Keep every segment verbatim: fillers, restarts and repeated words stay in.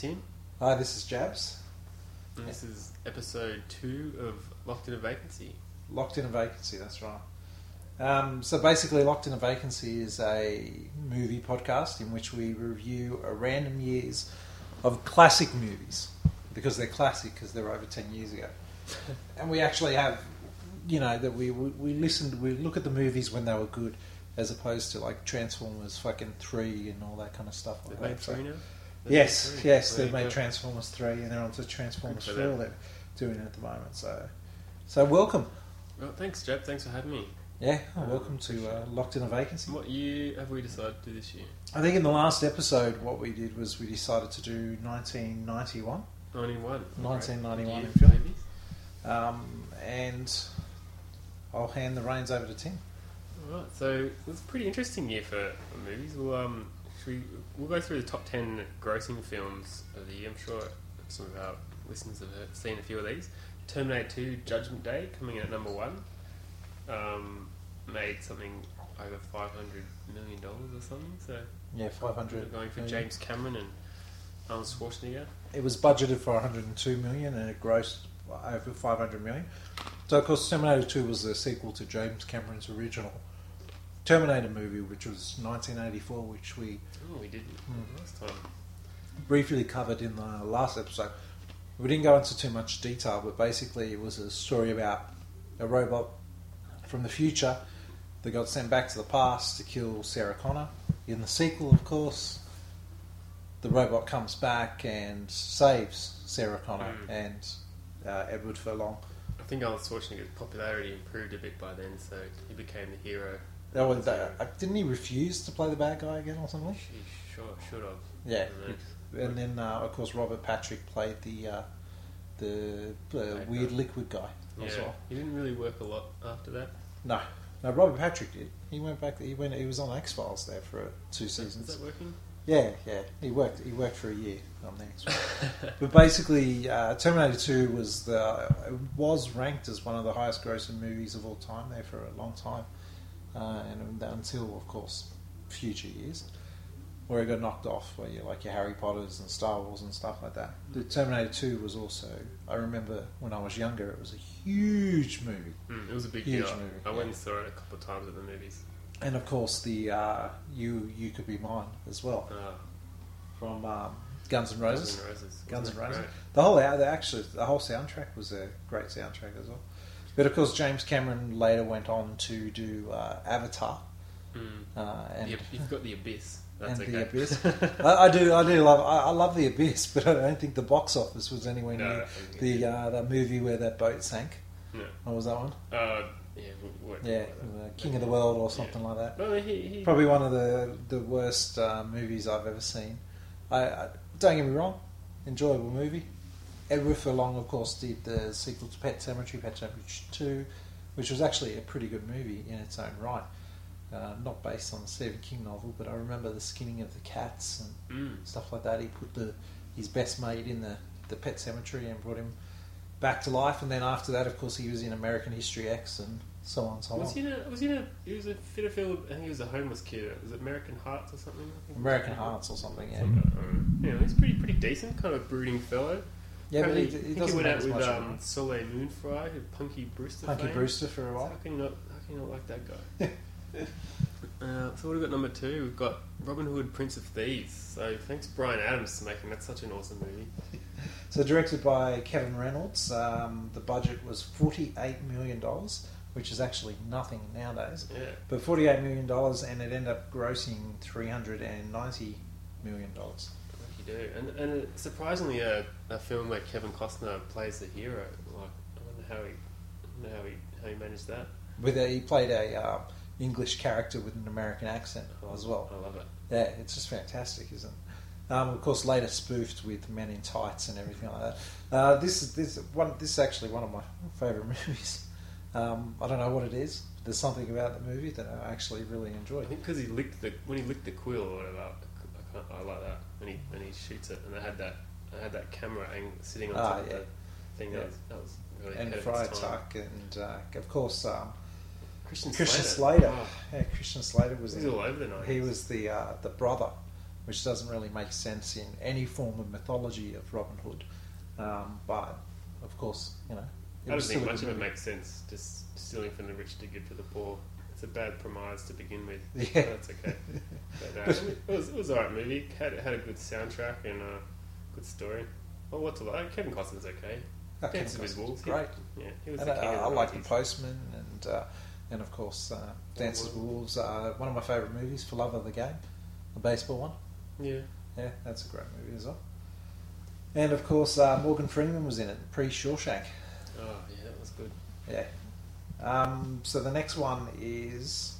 Tim. Hi, this is Jabs. And this is episode two of Locked in a Vacancy. Locked in a Vacancy, that's right. Um, so basically, Locked in a Vacancy is a movie podcast in which we review a random years of classic movies, because they're classic because they're over ten years ago. And we actually have, you know, that we, we we listened, we look at the movies when they were good, as opposed to like Transformers fucking three and all that kind of stuff. They've like made that. three now? They've Yes, made three. yes, There they've you made go. Transformers three and they're on to Transformers Good four. for them. They're doing it at the moment. So, so welcome. Well, thanks, Jeb. Thanks for having me. Yeah, oh, Um, welcome to uh, Locked in a Vacancy. What year have we decided to do this year? I think in the last episode, what we did was we decided to do nineteen ninety-one, ninety-one. nineteen ninety-one Year in for film. movies. um, and I'll hand the reins over to Tim. Alright, so it was a pretty interesting year for, for movies. We'll, um, should we, we'll go through the top ten grossing films of the year. I'm sure some of our listeners have heard, seen a few of these. Terminator two Judgment Day coming in at number one. Um, made something over five hundred million dollars or something. So Yeah, five we're hundred. going for James Cameron and Arnold Schwarzenegger. It was budgeted for one hundred two million and it grossed over five hundred million. So of course, Terminator two was the sequel to James Cameron's original Terminator movie, which was nineteen eighty-four, which we Oh, we did Hmm. last time. briefly covered in the last episode. We didn't go into too much detail, but basically it was a story about a robot from the future that got sent back to the past to kill Sarah Connor. In the sequel, of course, the robot comes back and saves Sarah Connor Mm. and uh, Edward Furlong. I think Arnold Schwarzenegger's popularity improved a bit by then, so he became the hero. That was, uh, didn't he refuse to play the bad guy again or something? He sure should have. Yeah. And then- And then, uh, of course, Robert Patrick played the uh, the uh, Bad weird guy. liquid guy as Yeah, well. he didn't really work a lot after that. No, no, Robert Patrick did. He went back. He went. He was on X Files there for uh, two Is that- seasons. Is that working? Yeah, yeah. He worked. He worked for a year on the X Files. But basically, uh, Terminator two was the it was ranked as one of the highest grossing movies of all time there for a long time, uh, and until of course future years, where it got knocked off, where you like your Harry Potters and Star Wars and stuff like that. The Terminator two was also. I remember when I was younger, it was a huge movie. Mm, it was a big Huge deal. movie, I yeah. went and saw it a couple of times at the movies. And of course, the uh, "You You Could Be Mine" as well Uh, from um, Guns N' Roses. Guns N' Roses. Guns Wasn't N' it Roses. great? The whole the actually the whole soundtrack was a great soundtrack as well. But of course, James Cameron later went on to do uh, Avatar, Mm. uh, and The- you've got The Abyss. That's and okay. the Abyss. I, I do I do love I, I love the Abyss, but I don't think the box office was anywhere No, near I think it the did. uh, that movie where that boat sank. No. What was that one? Uh, yeah, what, Yeah, what- uh, King of the World or something like that. No, he, he, Probably one of the the worst uh, movies I've ever seen. I, I don't get me wrong, enjoyable movie. Edward Furlong, of course, did the sequel to Pet Sematary, Pet Sematary two, which was actually a pretty good movie in its own right. Uh, not based on the Stephen King novel, but I remember the skinning of the cats and Mm. stuff like that. He put the his best mate in the, the Pet Cemetery and brought him back to life. And then after that, of course, he was in American History X and so on and so Was on. he in a? Was he in a? He was a Fiddlefield. I think he was a homeless kid. Was it American Hearts or something? I think? American Hearts or something, yeah. Um, yeah, he's pretty pretty decent, kind of brooding fellow. Yeah, but he, Apparently, he I think doesn't he went make out as with much of um, it. Soleil Moonfry, who Punky Brewster. Punky fame. Brewster for a So while. How can you not? How can you not like that guy? uh, so what have we got? Number two, we've got Robin Hood, Prince of Thieves. So thanks, Brian Adams, for making that such an awesome movie. So directed by Kevin Reynolds, um, the budget was forty-eight million dollars, which is actually nothing nowadays. Yeah. But forty-eight million dollars, and it ended up grossing three hundred ninety million dollars. Like you do, and and it's surprisingly a, a film where Kevin Costner plays the hero. Like I wonder how he, I wonder how he how he managed that. With a, he played a uh, English character with an American accent as well. I love it. Yeah, it's just fantastic, isn't it? Um, of course, later spoofed with Men in Tights and everything like that. Uh, this is this one. This is actually one of my favourite movies. Um, I don't know what it is. But there's something about the movie that I actually really enjoy. I think because he licked the when he licked the quill or whatever. I, can't, I like that when he when he shoots it, and they had that I had that camera ang- sitting on Ah, top yeah. of the thing. Yeah. That was that was really And ahead of Friar its time. Tuck, and uh, of course um, Christian, Christian Slater. Slater. Oh, Yeah, Christian Slater was he's in- all over the night. he was the uh, the brother which doesn't really make sense in any form of mythology of Robin Hood. Um, but of course, you know, I don't think much of it makes sense. Just stealing from the rich to give to the poor. It's a bad premise to begin with. Yeah, that's okay. But, uh, it was it was alright movie. Had had a good soundtrack and a good story. Well, what to like? Kevin Costner's okay. Oh, Dances with Wolves, great. Yeah, he was And the king I, of the I like The nineties. Postman and uh, and of course uh, Dances with Wolves. Uh, one of my favourite movies, For Love of the Game, the baseball one. Yeah. Yeah, that's a great movie as well. And of course, uh, Morgan Freeman was in it, pre-Shawshank. Oh yeah, that was good. Yeah. Um, so the next one is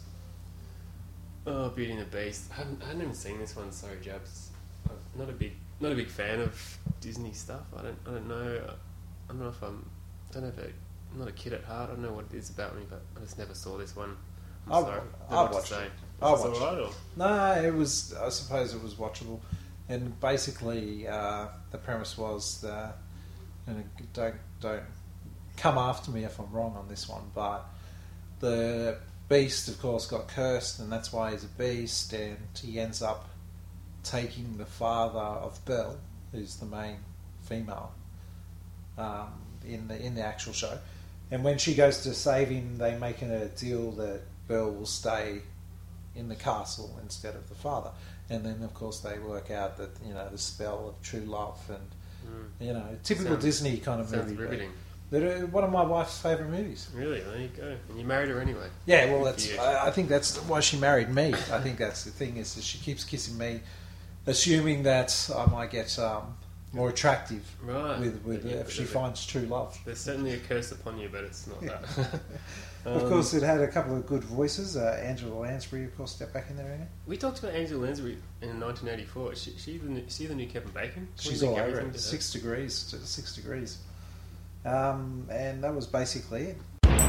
Oh, Beauty and the Beast. I hadn't, I hadn't even seen this one. Sorry, Jabs. I'm not a big, not a big fan of Disney stuff. I don't, I don't know. I don't know if I'm. I don't know if I, I'm not a kid at heart. I don't know what it is about me, but I just never saw this one. I'm I'll- sorry. I'll Don't know what watch to say. it. I'll Is this watch alright, or? no, it was. I suppose it was watchable, and basically uh, the premise was, uh, and don't don't come after me if I'm wrong on this one, but the beast, of course, got cursed, and that's why he's a beast, and he ends up taking the father of Belle, who's the main female um, in the in the actual show. And when she goes to save him, they make a deal that Belle will stay in the castle instead of the father. And then, of course, they work out that, you know, the spell of true love and, you know, typical Sounds- Disney kind of Sounds movie. riveting. They're one of my wife's favourite movies. Really? There you go. And you married her anyway. Yeah, well, Good that's. for you. I, I think that's why she married me. I think that's the thing is that she keeps kissing me, assuming that I might get um, more attractive Right. with with Yeah, if she there's a- finds true love. There's certainly a curse upon you, but it's not that. Of Um, course, it had a couple of good voices. Uh, Angela Lansbury, of course, stepped back in there again. We talked about Angela Lansbury in nineteen eighty-four. Is she, she, the, new- she the new Kevin Bacon? She's Wouldn't all think over everything it. to her. Six degrees, to six degrees. Um, and that was basically it.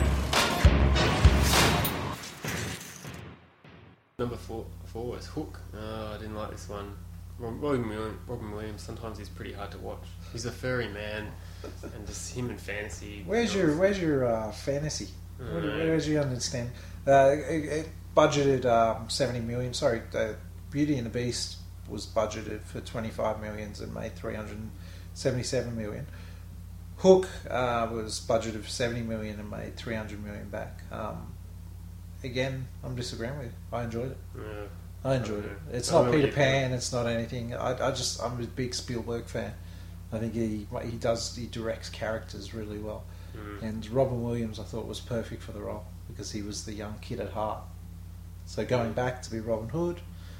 Number four, four was Hook. Oh, I didn't like this one. Rob- Robin Williams, Robin Williams, sometimes he's pretty hard to watch. He's a furry man, and just him in fantasy. Where's your Where's your uh, fantasy? I Where, don't know. where do you understand? Uh, it, it budgeted um, seventy million. Sorry, uh, Beauty and the Beast was budgeted for twenty-five millions and made three hundred seventy-seven million. Hook uh, was budgeted for seventy million and made three hundred million back. Um, again, I'm disagreeing with you. I enjoyed it. Yeah. I enjoyed Yeah. it. It's I don't not know Peter what you Pan. It's not anything. I, I just I'm a big Spielberg fan. I think he he does he directs characters really well. Mm. And Robin Williams, I thought, was perfect for the role because he was the young kid at heart. So going back to be Robin Hood,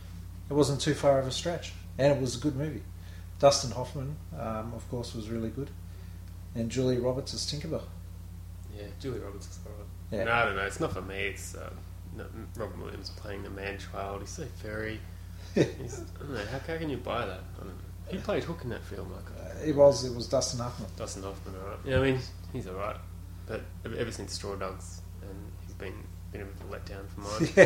it wasn't too far of a stretch, and it was a good movie. Dustin Hoffman, um, of course, was really good, and Julie Roberts as Tinkerbell. Yeah, Julie Roberts is alright. Yeah. No, I don't know. It's not for me. It's um, no, Robin Williams playing the man-child. He's so furry. He's, I don't know. How, how can you buy that? I don't know. He played Hook in that film, like Uh, it was it was Dustin Hoffman. Dustin Hoffman, alright. Yeah, I mean, he's alright. But ever ever since Straw Dogs, and he's been, been a bit of a letdown for mine. Yeah.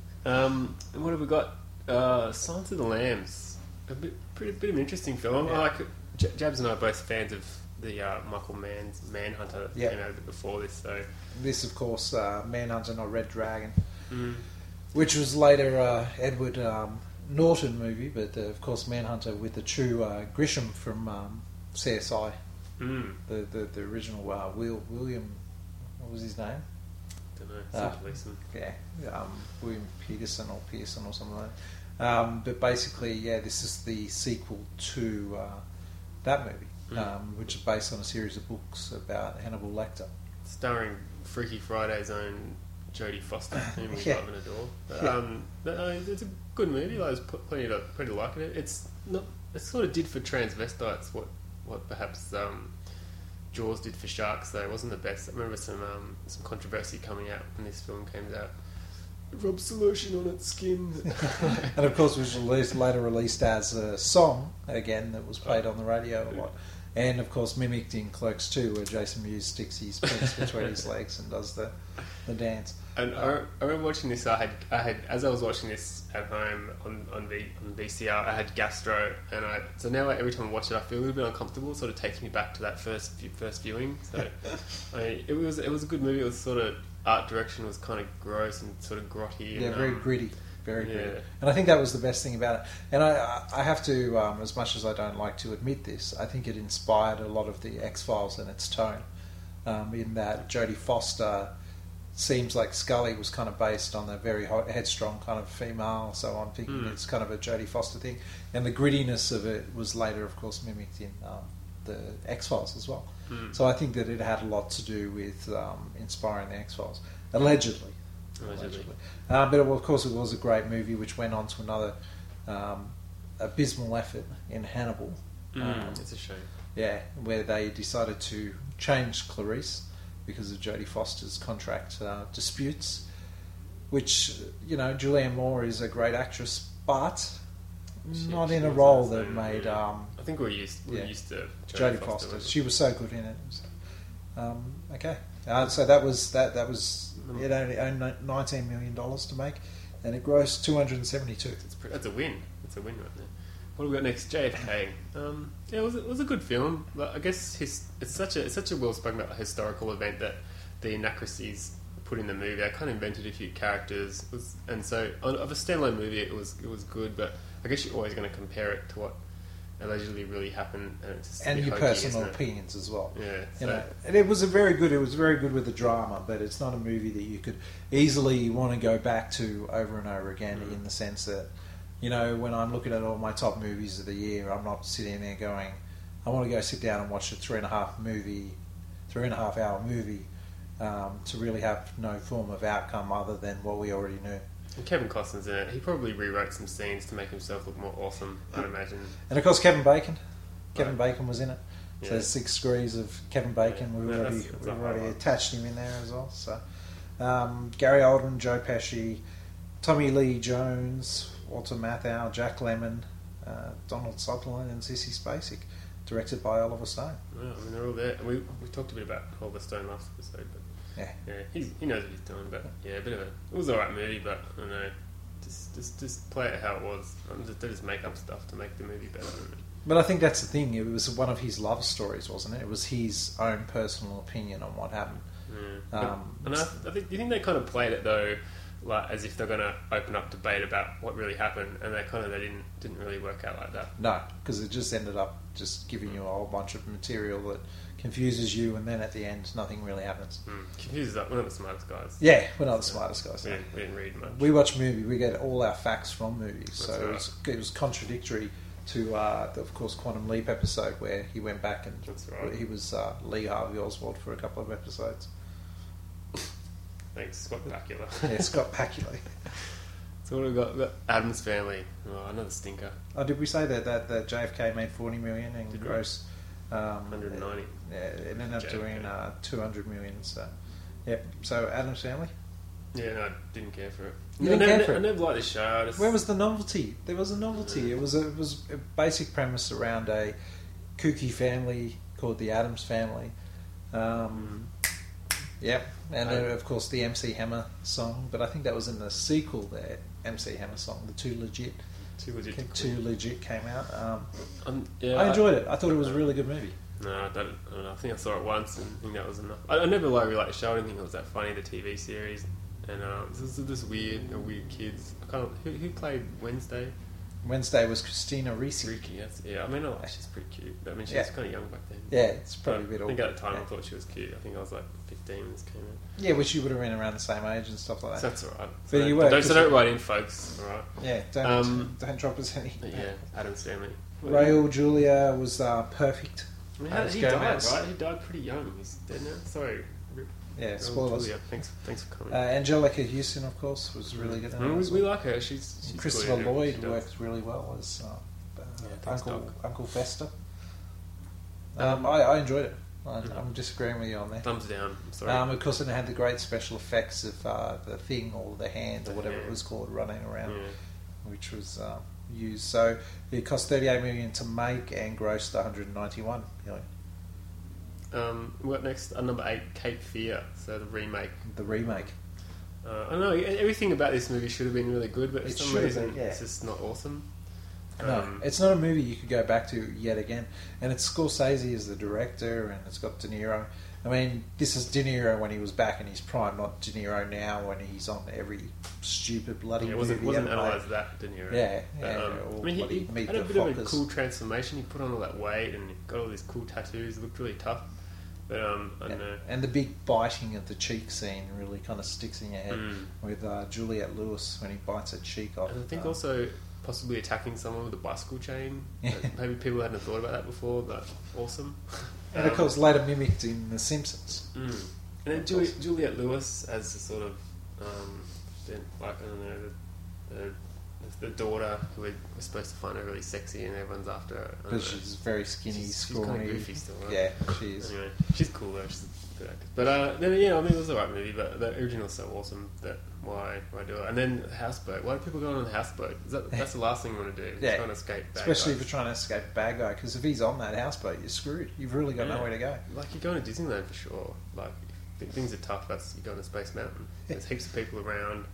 Um, and what have we got? Uh, Silence of the Lambs. A bit, pretty, bit of an interesting film. Yeah. I like it. J- Jabs and I are both fans of the uh, Michael Mann's Manhunter that Yeah. came out a bit before this, so. This, of course, uh, Manhunter, not Red Dragon, Mm. which was later uh, Edward um, Norton movie, but uh, of course Manhunter with the true uh, Grisham from um, C S I, Mm. the the, the original uh, Will William, what was his name? Don't know. Ah. Some policeman. Yeah, um, William Peterson or Pearson or something like that. Um, but basically, yeah, this is the sequel to uh, that movie, Mm. um, which is based on a series of books about Hannibal Lecter. Starring Freaky Friday's own Jodie Foster, whom we Yeah. love and adore. But, Yeah. um, but, uh, it's a good movie. Like, there's pl- plenty to, plenty to like in it. It's not. It sort of did for transvestites what what perhaps um, Jaws did for sharks. Though it wasn't the best. I remember some um, some controversy coming out when this film came out. It rubs the lotion on its skin. And of course, it was released, later released as a song again that was played on the radio a lot. And of course, mimicked in Clerks two, where Jason Mewes sticks his penis between his legs and does the, the dance. And I, I remember watching this. I had, I had, as I was watching this at home on on, v, on V C R, I had gastro, and I so now every time I watch it, I feel a little bit uncomfortable. It sort of takes me back to that first view- first viewing. So I, it was it was a good movie. It was sort of art direction was kind of gross and sort of grotty. Yeah, and, very um, gritty. very Yeah. gritty. And I think that was the best thing about it. And I, I have to, um, as much as I don't like to admit this, I think it inspired a lot of the X-Files in its tone. Um, in that Jodie Foster seems like Scully was kind of based on the very hot, headstrong kind of female, so I'm thinking Mm. it's kind of a Jodie Foster thing. And the grittiness of it was later, of course, mimicked in um, the X-Files as well. Mm. So I think that it had a lot to do with um, inspiring the X-Files, allegedly. Allegedly. Uh, but of course, it was a great movie, which went on to another um, abysmal effort in Hannibal. Mm, Um, it's a shame. yeah, where they decided to change Clarice because of Jodie Foster's contract uh, disputes. Which, you know, Julianne Moore is a great actress, but She- not she in a was role the that same, made yeah. um, I think we're used we're yeah. used to Jodie Foster. Foster. wasn't She was so good in it. Um, okay, uh, so that was that. That was it. Only owned nineteen million dollars to make, and it grossed two hundred and seventy-two. It's pretty, that's a win. That's a win right there. What have we got next? J F K. Um, yeah, it was, it was a good film. But I guess his, it's such a it's such a well spoken about historical event that the inaccuracies put in the movie. I kind of invented a few characters, it was, and so on, of a standalone movie, it was it was good. But I guess you're always going to compare it to what allegedly really happened, and it's just a And bit your hokey, personal isn't it? opinions as well. Yeah, You so, know, and it was a very good. It was very good with the drama, but it's not a movie that you could easily want to go back to over and over again. Mm. In the sense that, you know, when I'm looking at all my top movies of the year, I'm not sitting there going, I want to go sit down and watch a three and a half movie, three and a half hour movie, um, to really have no form of outcome other than what we already knew. and Kevin Costner's in it. He probably rewrote some scenes to make himself look more awesome, I'd imagine. And of course, Kevin Bacon. Kevin Right. Bacon was in it. So Yeah. there's six degrees of Kevin Bacon. Yeah. We've No, already, that's- that's we've a already highlight. attached him in there as well. So um, Gary Oldman, Joe Pesci, Tommy Lee Jones, Walter Matthau, Jack Lemmon, uh, Donald Sutherland, and Sissy Spacek. Directed by Oliver Stone. Well, I mean, they're all there. We we talked a bit about Oliver Stone last episode, but Yeah. yeah, he's, he knows what he's doing. But yeah, a bit of a it was alright movie, but I don't know, just just just play it how it was. Um, just, they just make up stuff to make the movie better. But I think that's the thing. It was one of his love stories, wasn't it? It was his own personal opinion on what happened. Yeah. Um, and I, I think, do you think they kind of played it though, like as if they're going to open up debate about what really happened, and they kind of they didn't didn't really work out like that. No, because it just ended up just giving you a whole bunch of material that confuses you, and then at the end, nothing really happens. Mm. Confuses us. We're not the smartest guys. Yeah, we're not the smartest guys. We didn't, we didn't read much. We watch movies. We get all our facts from movies, so That's it, right. was, it was contradictory to, uh, the, of course, Quantum Leap episode where he went back and That's right. he was uh, Lee Harvey Oswald for a couple of episodes. Thanks, Scott Bakula. Yeah, Scott Bakula. So what have we got? We've got Adam's Family. Oh, another stinker. Oh, did we say that, that, that J F K made forty million and Did we? gross? Um, one hundred ninety. Yeah, it ended up J F K. doing uh, two hundred million. So, yep. So Adam's Family. Yeah, no, I didn't care for it. You I didn't never, care for I it? never liked the show. I just, Where was the novelty? There was a novelty. It was a, it was a basic premise around a kooky family called the Addams Family. Um, yep, and uh, of course the M C Hammer song. But I think that was in the sequel. There, M C Hammer song, the Too Legit, too legit. to Too Legit came out. Um, Um, yeah, I enjoyed it. I thought it was a really good movie. No, I don't, I don't know. I think I saw it once and I think that was enough. I, I never like really liked the show. I didn't think it was that funny. The T V series, and um, this is just weird, you know, weird kids. I can't. Who, who played Wednesday? Wednesday was Christina Ricci. Ricci. That's, yeah, I mean, I like, she's pretty cute. I mean, she Yeah. was kind of young back then. Yeah, it's probably But a bit I think awkward. at the time yeah. I thought she was cute. I think I was like fifteen when this came out. Yeah, which you would have been around the same age and stuff like So that. that's alright. But So you don't, were, don't, so 'cause don't you- write in, folks. Alright. Yeah, don't Um, don't drop us any. But yeah, Adam's Family. Raul Julia was uh, perfect. I mean, how, As he died, Gomez. right? He died pretty young. He's dead now. Sorry. Rip. Yeah, Raul spoilers. Julia. Thanks, thanks for coming. Uh, Angelica Houston, of course, was really good. in it Mm, as we, we well. like her. She's, she's Christopher good in it. Lloyd She does. worked really well as uh, uh, Yeah, thanks, Uncle Doc. Uncle Fester. Um, I, I enjoyed it. I, Mhm. I'm disagreeing with you on that. Thumbs down. I'm sorry. Um, of course, it had the great special effects of uh, the thing or the hand or The whatever hand. it was called running around, yeah. which was uh, used. So it cost thirty-eight million to make and grossed one hundred ninety-one million. Um, what next? Uh, number eight, Cape Fear. So the remake. The remake. Uh, I don't know. Everything about this movie should have been really good, but for It some should have reason been, yeah. it's just not awesome. No, Um, it's not a movie you could go back to yet again. And it's Scorsese as the director, and it's got De Niro. I mean, this is De Niro when he was back in his prime, not De Niro now when he's on every stupid bloody Yeah, it movie. wasn't, wasn't ever made. analysed that, De Niro. Yeah, But, yeah. um, all I mean, he, bloody he Meet had a the bit of a Fockers. cool transformation. He put on all that weight and got all these cool tattoos. It looked really tough. But um, I don't Yeah. know. And the big biting of the cheek scene really kind of sticks in your head Mm. with uh, Juliette Lewis when he bites her cheek off. And I think Um, also possibly attacking someone with a bicycle chain. Yeah. Like, maybe people hadn't thought about that before, but awesome. and of Um, course, later mimicked in The Simpsons. Mm. And then Of Juli- course. Juliette Lewis as the sort of, um, the, like, I don't know, the, the, the daughter who was supposed to find her really sexy and everyone's after her. I don't But know. she's very skinny, She's- she's scrawny. kinda goofy still, right? Yeah, she is. Anyway, she's cool though. She's a good actress. But uh, then, yeah, I mean, it was the right movie. But the original's so awesome that why why do it? And then the houseboat. Why do people go on the houseboat? Is that that's the last thing you want to do? Yeah. Trying to escape. Bad Especially if guys. you're trying to escape a bad guy, because if he's on that houseboat, you're screwed. You've really got Yeah. nowhere to go. Like you're going to Disneyland for sure. Like if things are tough. That's you're going to Space Mountain. There's heaps of people around.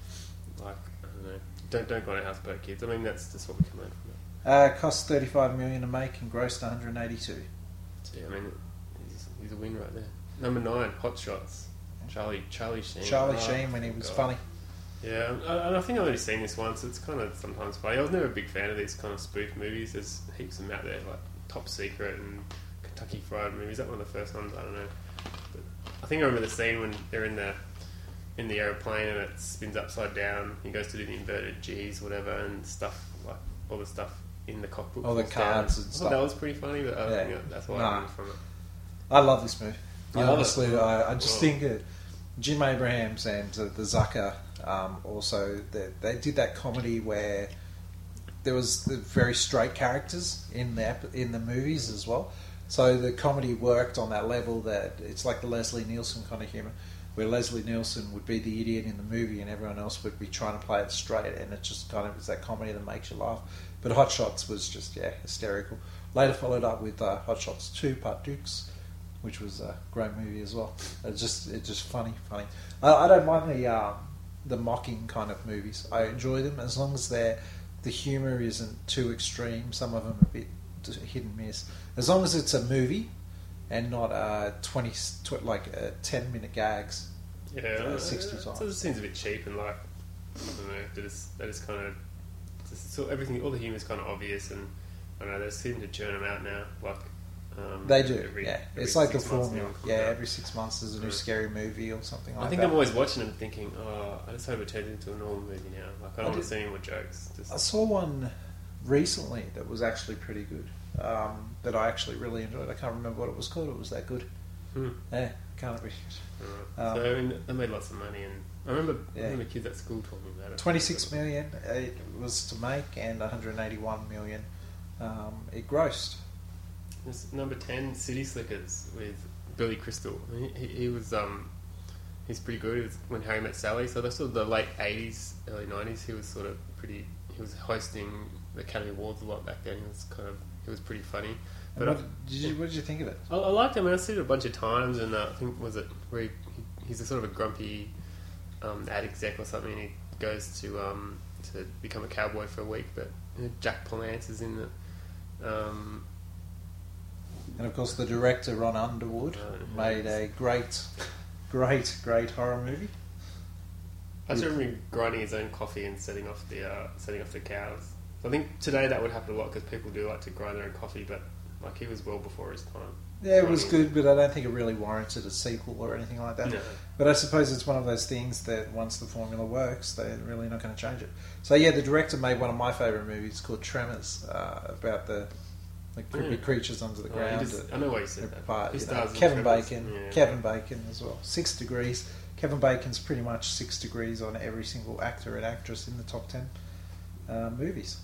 Like I don't know. Don't don't go on a houseboat, kids. I mean that's just what we can learn from it. Uh, cost thirty-five million to make and grossed one hundred eighty-two. So, yeah, I mean he's, he's a win right there. Number nine, Hot Shots. Charlie Charlie Sheen. Charlie Oh, Sheen when he was God. funny. Yeah, I, I think I've only seen this once. It's kind of sometimes funny. I was never a big fan of these kind of spoof movies. There's heaps of them out there, like Top Secret and Kentucky Fried Movie. Is that one of the first ones? I don't know. But I think I remember the scene when they're in the in the aeroplane and it spins upside down. He goes to do the inverted G's, whatever, and stuff like all the stuff in the cockpit. All the falls cards down. and I thought stuff. that was pretty funny, but I don't Yeah. think that's what Nah. I remember from it. I love this movie. You love Honestly, it? I, I just Oh. think that Jim Abrahams and uh, the Zucker um, also they, they did that comedy where there was the very straight characters in the ep- in the movies as well. So the comedy worked on that level that it's like the Leslie Nielsen kind of humour, where Leslie Nielsen would be the idiot in the movie and everyone else would be trying to play it straight, and it just kind of is that comedy that makes you laugh. But Hot Shots was just yeah hysterical. Later followed up with uh, Hot Shots two Part Dukes, which was a great movie as well. It's just it's just funny, funny. I, I don't mind the uh, the mocking kind of movies. I enjoy them as long as they're the humour isn't too extreme. Some of them are a bit hit and miss. As long as it's a movie and not uh, twenty tw- like uh, ten minute gags. Yeah, Uh, uh, sixty so times. it seems a bit cheap and like I don't know. That is that is kind of just, so everything. All the humour is kind of obvious, and I don't know they seem to churn them out now. Like um, They do, every- yeah. every It's like the six months formula. now comes Yeah, out. every six months there's a new Yeah. scary movie or something like I think that. I'm always watching them thinking, oh, I just hope it turns into a normal movie now. Like I I don't want did- to see any more jokes. Just, I saw one recently that was actually pretty good. Um, that I actually really enjoyed. I can't remember what it was called. It was that good. hmm. Yeah, can't be. Alright. Um, so I mean, they made lots of money, and I remember I Yeah. remember kids at school talking about it. Twenty-six million it was to make, and one hundred eighty-one million um, it grossed. This number ten, City Slickers with Billy Crystal. He, he, he was um, he's pretty good. It was when Harry Met Sally. So that's sort of the late eighties, early nineties. He was sort of pretty. He was hosting the Academy Awards a lot back then. He was kind of. He was pretty funny. But What I, did you? What did you think of it? I, I liked him. I mean, I've seen it a bunch of times, and uh, I think was it where he, he, he's a sort of a grumpy um, ad exec or something. And he goes to um, to become a cowboy for a week, but you know, Jack Palance is in it. Um, And of course, the director Ron Underwood Uh, made a great, great, great horror movie. I just remember him grinding his own coffee and setting off the uh, setting off the cows. I think today that would happen a lot because people do like to grind their own coffee, but like he was well before his time. Yeah, it was Grinding- good, but I don't think it really warranted a sequel or anything like that. No. But I suppose it's one of those things that once the formula works, they're really not going to change it. So yeah, the director made one of my favourite movies called Tremors, uh, about the, the creepy Yeah. creatures under the Oh, he ground. just- I know why you said that. But, He you know, stars in Kevin Tremors. Bacon, Yeah. Kevin Bacon as well. Six Degrees. Kevin Bacon's pretty much six degrees on every single actor and actress in the top ten uh, movies.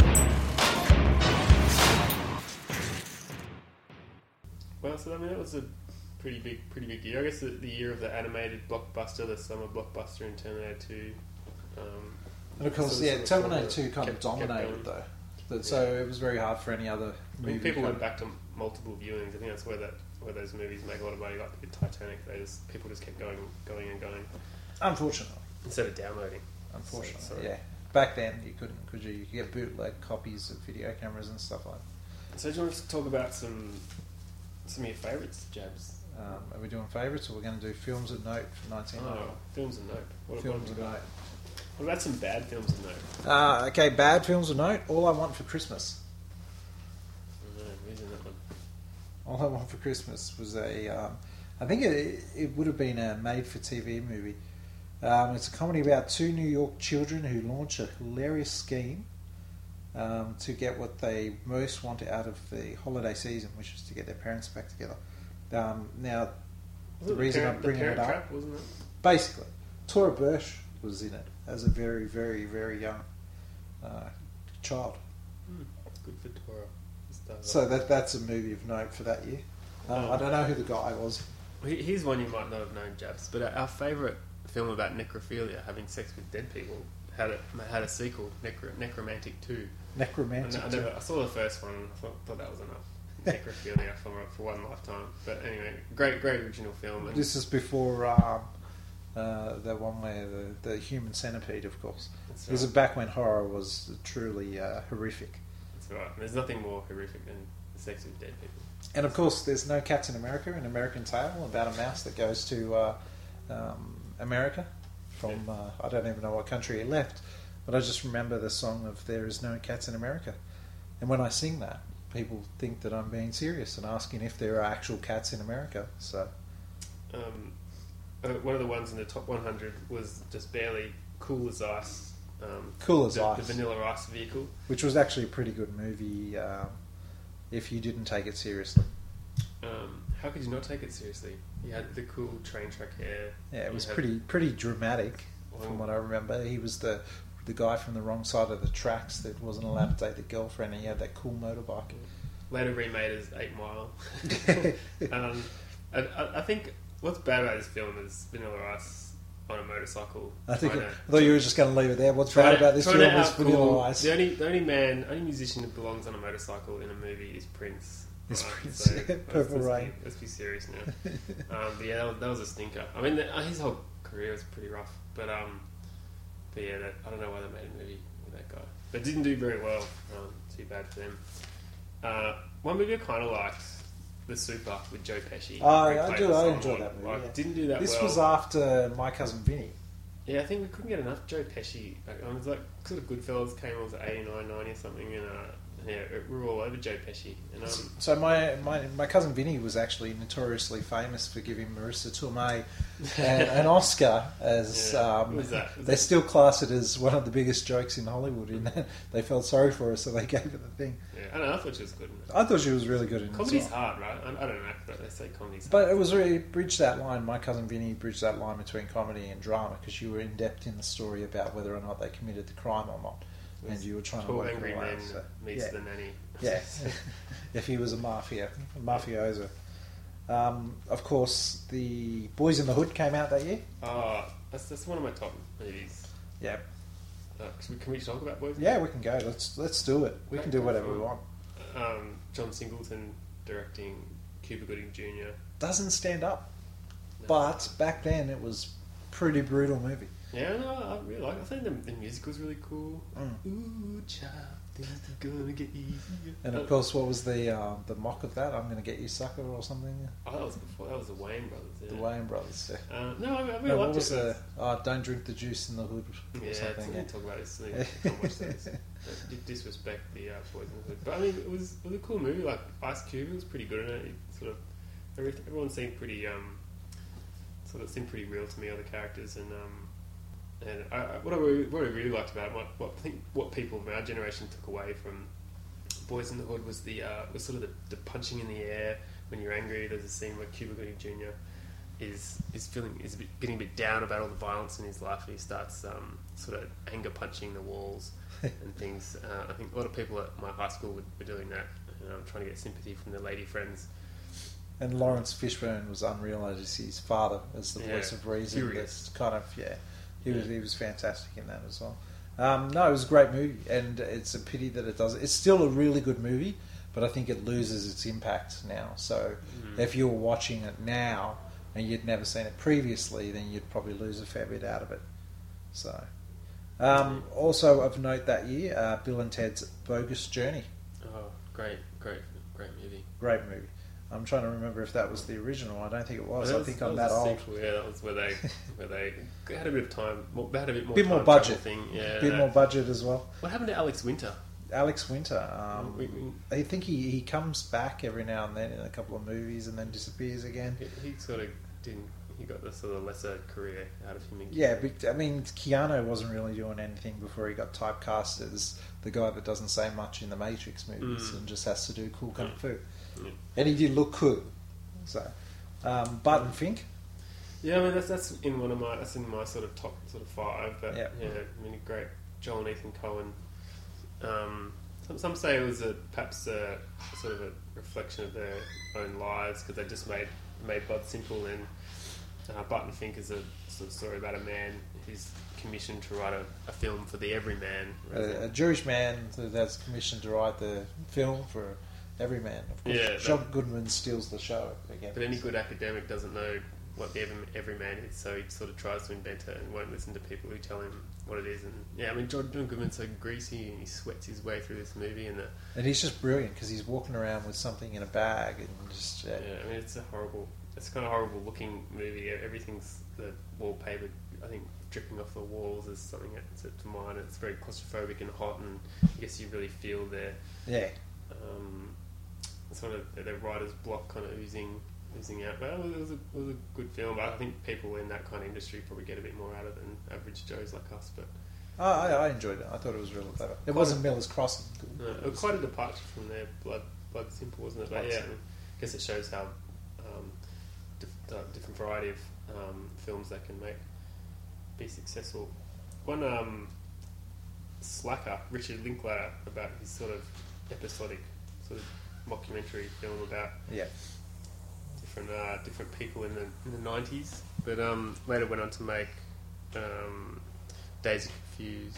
Well, so I mean that was a pretty big, pretty big year. I guess the, the year of the animated blockbuster, the summer blockbuster in Terminator Two. Um, And of course, sort of- yeah, sort of Terminator sort two kind of kept- kept dominated going. though. But, so it was very hard for any other I movie. mean, people to went come- back to multiple viewings. I think that's where that where those movies make a lot of money. Like with Titanic, they just people just kept going, going and going Unfortunately, instead of downloading. unfortunately, So- sorry. yeah. Back then, you couldn't, could you? You could get bootleg copies of video cameras and stuff like that. So do you want to talk about some some of your favourites, Jabs? Um, are we doing favourites, or we're going to do films of note for nineteen ninety? Oh, films of note. What Films what of have we note. got? What about some bad films of note? Uh, okay, bad films of note. All I Want for Christmas. No, who's in that one? All I Want for Christmas was a. Um, I think it, it would have been a made-for-T V movie. Um, it's a comedy about two New York children who launch a hilarious scheme um, to get what they most want out of the holiday season, which is to get their parents back together. Um, now, Was the it reason parent, I'm bringing the it Parent up, Trap, wasn't it? basically, Tora Birch was in it as a very, very, very young uh, child. Hmm. Good for Tora. So that that's a movie of note for that year. Um, I don't know who the guy was. He- Here's one you might not have known, Jabs, but our favourite film about necrophilia, having sex with dead people, had a, had a sequel, Necro- Necromantic two. Necromantic. I, never, I saw the first one and I thought, thought that was enough. Necrophilia for, for one lifetime. But anyway, great great original film. And This is before um, uh, the one where the, the human centipede, of course. that's This is right. back when horror was truly uh, horrific. That's right. There's nothing more horrific than sex with dead people. And of course, there's no Cats in America, an American Tale about a mouse that goes to uh, um, America from, uh, I don't even know what country he left, but I just remember the song of There Is No Cats in America. And when I sing that, people think that I'm being serious and asking if there are actual cats in America. So, Um, uh, one of the ones in the top one hundred was just barely Cool as Ice. Um, Cool as the, Ice. The Vanilla Ice vehicle. which was actually a pretty good movie um, if you didn't take it seriously. Um, how could you not take it seriously? He had the cool train track hair. Yeah, it He was had- pretty pretty dramatic from Well- what I remember. He was the the guy from the wrong side of the tracks that wasn't allowed to date the girlfriend, and he had that cool motorbike. Later remade as Eight Mile. um, I, I- I think what's bad about this film is Vanilla Ice on a motorcycle. I think trying it, to- I thought you were just going to leave it there. What's trying bad to- about this trying film to is outcool- Vanilla Ice. The only, the only man, only musician that belongs on a motorcycle in a movie is Prince. Is Right, Prince, so yeah, let's- Purple let's Rain. Be, let's be serious now. um, but yeah, that was, that was a stinker. I mean, the, his whole career was pretty rough. But um, but yeah, that, I don't know why they made a movie with that guy. But didn't do very well. Um, too bad for them. Uh, one movie I kind of liked, The Super with Joe Pesci. Oh, Who I played do- the I Solomon. enjoyed that movie, Like, yeah. Didn't do that This well. was after My Cousin Vinny. Yeah, I think we couldn't get enough Joe Pesci. Like, it was like sort of Goodfellas came, it was eighty-nine, ninety or something, and uh, yeah, we were all over Joe Pesci. And um, So my, my my cousin Vinny was actually notoriously famous for giving Marissa Tomei an, an Oscar as Yeah, um, what was that? Was they that- still class it as one of the biggest jokes in Hollywood. In that they felt sorry for her, so they gave her the thing. yeah, I don't know, I thought she was good in it. I thought she was really good in it. as Comedy's well. hard, right? I, I don't know, but they say comedy's But hard. it was really it bridged that line. My cousin Vinny bridged that line between comedy and drama because you were in depth in the story about whether or not they committed the crime or not, and you were trying to Tall work Angry it out. Man So, meets yeah. the nanny. Yeah, if he was a mafia, a mafioso. Um, of course, the Boys in the Hood came out that year. Oh, that's, that's one of my top movies. Yeah, Uh, can, we, can we talk about Boys? yeah, we can go. Let's let's do it. We can do whatever we want. Um, John Singleton directing Cuba Gooding Junior Doesn't stand up, No. but back then it was pretty brutal movie. Yeah, no, I really like it. I think the, the musical's really cool. Mm. Ooh, child, things are gonna get easier. And Oh, of course, what was the uh, the mock of that? I'm going to get you, sucker, or something. Oh, that was before. That was the Wayne brothers. Yeah. The Wayne brothers. Yeah. Uh, no, I, I really No, liked what was it. the? Oh, don't drink the juice in the hood or Yeah, something. something Yeah. to talk about this. So you can't watch those. Don't di- disrespect the uh, Boys in the Hood. But I mean, it was it was a cool movie. Like Ice Cube was pretty good in it. It sort of every, everyone seemed pretty um, sort of seemed pretty real to me. All the characters and um, and I, I, what I really, what I really liked about it, what, what I think what people of our generation took away from Boys in the Hood was the uh, was sort of the, the punching in the air when you're angry. There's a scene where Cuba Gooding Junior is is feeling is a bit, getting a bit down about all the violence in his life, and he starts um, sort of anger punching the walls and things. Uh, I think a lot of people at my high school were, were doing that, and I'm trying to get sympathy from their lady friends. And Lawrence Fishburne was unreal as his father, as the Yeah, voice of reason. furious. That's kind of yeah, he was Yeah. he was fantastic in that as well. Um, no, it was a great movie, and it's a pity that it does. It's still a really good movie, but I think it loses its impact now. So Mm. if you were watching it now and you'd never seen it previously, then you'd probably lose a fair bit out of it. So, um, also of note that year, uh, Bill and Ted's Bogus Journey, Oh, great, great, great movie. great movie. I'm trying to remember if that was the original. I don't think it was. That I was- think that I'm was that a old. sequel, yeah, that was where they where they had a bit of time. More, they had a bit more Bit more time budget. travel thing. Yeah. Bit no. more budget as well. What happened to Alex Winter? Alex Winter. Um, We- we- I think he, he comes back every now and then in a couple of movies and then disappears again. He, he sort of didn't. He got the sort of lesser career out of him. In Yeah, but, I mean, Keanu wasn't really doing anything before he got typecast as the guy that doesn't say much in the Matrix movies Mm. and just has to do cool kung Yeah. fu. Yeah. And he did look cool. So, um, Barton Fink. Yeah, I mean that's that's in one of my that's in my sort of top sort of five. But Yeah. yeah, I mean great Joel and Ethan Cohen. Um, some some say it was a perhaps a, sort of a reflection of their own lives because they just made made Blood Simple, and uh, Barton Fink is a sort of story about a man who's commissioned to write a, a film for the everyman. A, a Jewish man that's commissioned to write the film for every man. Of course, Yeah, John Goodman steals the show again. But any good academic doesn't know what the every, everyman is, so he sort of tries to invent it and won't listen to people who tell him what it is. And yeah, I mean, John, John Goodman's so greasy and he sweats his way through this movie, and the, And he's just brilliant because he's walking around with something in a bag and just yeah. yeah, I mean, it's a horrible, it's kind of horrible looking movie. Everything's the wallpaper, I think, dripping off the walls is something that's to mind. It's very claustrophobic and hot, and I guess you really feel their yeah. um, sort of their writer's block kind of oozing. Oozing out, but it was, a, it was a good film. But I think people in that kind of industry probably get a bit more out of it than average Joes like us. But Oh, I, I enjoyed it. I thought it was really clever. It wasn't Miller's Crossing. no, it was quite a departure from their Blood Blood Simple, wasn't it? But Blood yeah, I Simple. guess it shows how um, dif- uh, different variety of um, films they can make be successful. One um, Slacker, Richard Linklater, about his sort of episodic sort of mockumentary film about Yeah. different uh, different people in the in the nineties, but um, later went on to make um, Days of Confused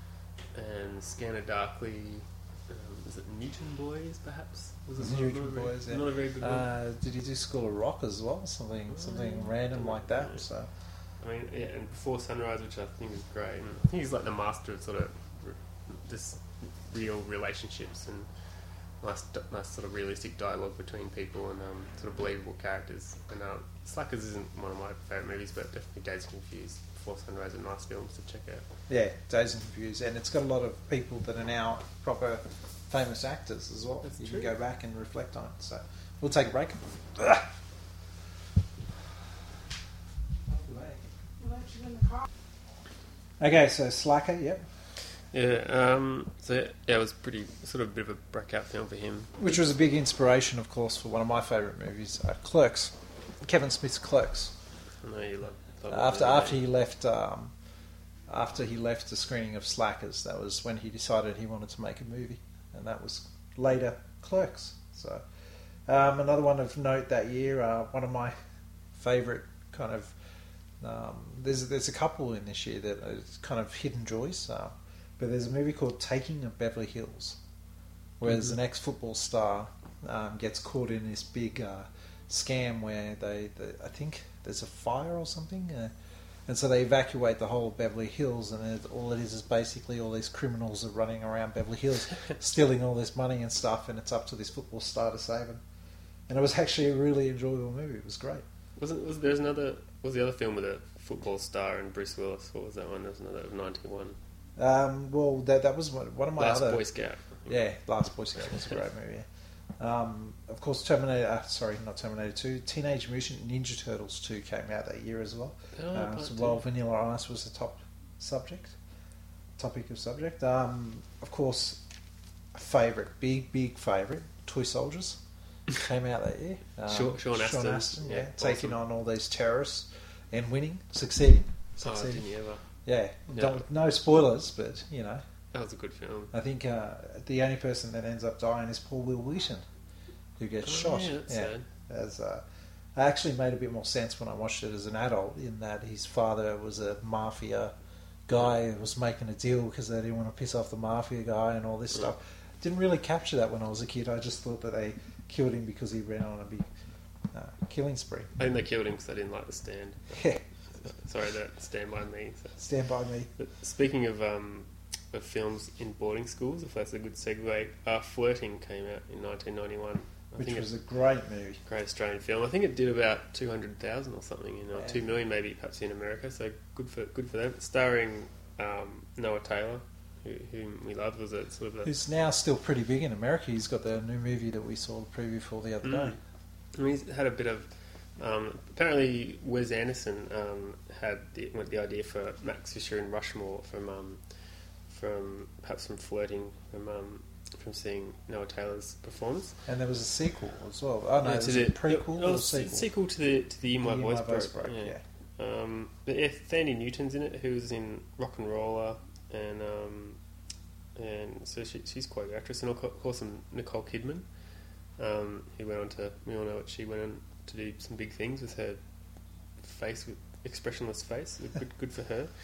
and Scanner Darkly. Um, was it Newton Boys? Perhaps was it Newton not, not a very, Boys, yeah. Not a very good one. Uh, did he do School of Rock as well? Something something Mm. random like that. Yeah. So I mean, yeah, and Before Sunrise, which I think is great. And I think he's like the master of sort of r- just real relationships and nice, nice sort of realistic dialogue between people and um, sort of believable characters. And um, Slackers isn't one of my favourite movies, but definitely Days of Confused, Before Sunrise are nice films to check out. yeah, Days and Confused, and it's got a lot of people that are now proper famous actors as well. That's you true. can go back and reflect on it. So we'll take a break. Okay, so Slacker, yep. Yeah, um, so yeah, it was pretty sort of a bit of a breakout film for him. Which was a big inspiration, of course, for one of my favourite movies, uh, Clerks. Kevin Smith's Clerks. I know you love. love After it. after he left, um, after he left the screening of Slackers, that was when he decided he wanted to make a movie, and that was later Clerks. So um, another one of note that year, uh, one of my favourite kind of um, there's there's a couple in this year that are kind of hidden joys, uh, but there's a movie called Taking of Beverly Hills, where there's Mhm. an ex-football star um, gets caught in this big uh, scam where they, they I think there's a fire or something, uh, and so they evacuate the whole of Beverly Hills, and it, all it is is basically all these criminals are running around Beverly Hills stealing all this money and stuff, and it's up to this football star to save them. And it was actually a really enjoyable movie. It was great. Wasn't was there's another was the other film with a football star and Bruce Willis? What was that one? There was another ninety-one. Um, well, that that was one one of my Last other Boy Scout. yeah, Last Boy Scout was a great movie. Yeah. Um, of course, Terminator. Uh, sorry, not Terminator Two. Teenage Mutant Ninja Turtles Two came out that year as well. Oh, Uh, part so two. while Vanilla Ice was the top subject, topic of subject. Um, of course, a favourite, big big favourite, Toy Soldiers came out that year. Um, Sean- Sean Astin, yeah, yeah, taking awesome. on all these terrorists and winning, succeeding, Oh, succeeding. didn't you ever? yeah, Yeah. Don't, no spoilers, but you know. That was a good film. I think uh, the only person that ends up dying is Paul Will Wheaton, who gets Oh, shot. yeah, that's sad. As uh, it actually made a bit more sense when I watched it as an adult, in that his father was a mafia guy who was making a deal because they didn't want to piss off the mafia guy and all this Yeah. stuff. Didn't really capture that when I was a kid. I just thought that they killed him because he ran on a big uh, killing spree. I think they killed him because they didn't like The Stand. Yeah, Sorry, that Stand By Me. So. Stand By Me. But speaking of um, of films in boarding schools, if that's a good segue, uh, Flirting came out in nineteen ninety-one. I Which think was it, a great movie. great Australian film. I think it did about two hundred thousand or something, you know, Yeah. two million maybe perhaps in America. So good for good for them. Starring um, Noah Taylor, who, whom we love, was a sort of a. Who's now still pretty big in America. He's got the new movie that we saw the preview for the other Mm. day. I mean, he's had a bit of. Um, apparently, Wes Anderson um, had the, went the idea for Max Fisher and Rushmore from um, from perhaps from flirting from um, from seeing Noah Taylor's performance. And there was a sequel as well. Oh no, Yeah, it to was the a prequel no, or it a was sequel? sequel to the to the In My In Voice My Voice Broke. Broke, Yeah. yeah. Um, but yeah, Thandie Newton's in it, who's in Rock and Roller, and um, and so she, she's quite a good actress, and of course some Nicole Kidman, um, who went on to we all know what she went on to do some big things with her face, with expressionless face. Good, good for her.